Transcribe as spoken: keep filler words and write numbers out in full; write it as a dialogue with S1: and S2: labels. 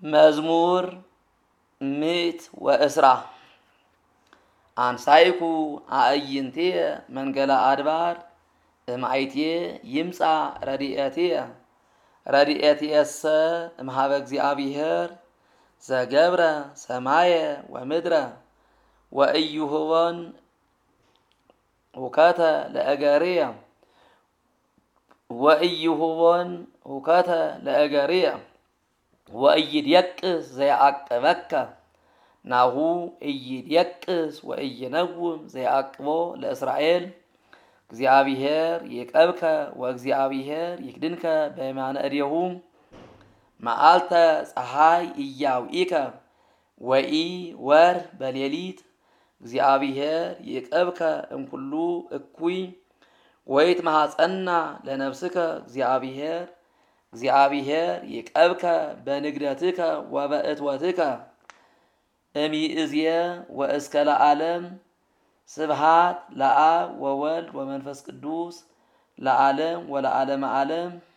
S1: መዝሙር ምእት ወእስራ አንሳይኩ አእይንትየ መንገለ አድባር እምአይትየ ይምጻ ረድኤትየ ረድኤትየሰ እምኀበ እግዚአብሔር ዘገብረ ሰማየ ወምድረ ወኢይሁቦን ሁከተ ለእገርየ ወኢይሁቦን ሁከተ ለእገርየ ወኢይድየቅስ ዘየዐቅበከ ናሁ ኢይድየቅስ ወኢይነውም ዘየዐቅቦ ለእስራኤል እግዚአብሔር ይቀብከ ወእግዚአብሔር ይክድንከ በየማነ እዴሁ መዓልተ ፀሐይ ኢያውኢከ ወኢ ወር በሌሊት እግዚአብሔር ይቀብከ እምኩሉ እኩይ ወይትመሐፀና ለነፍስከ እግዚአብሔር እግዚአብሔር ይቀብከ በንግደትከ ወበእትወትከ እምይእዝየ ወእስከ ለዓለም ስብሐት ለአብ ወወልድ ወመንፈስ ቅዱስ ለዓለም ወለዓለመ ዓለም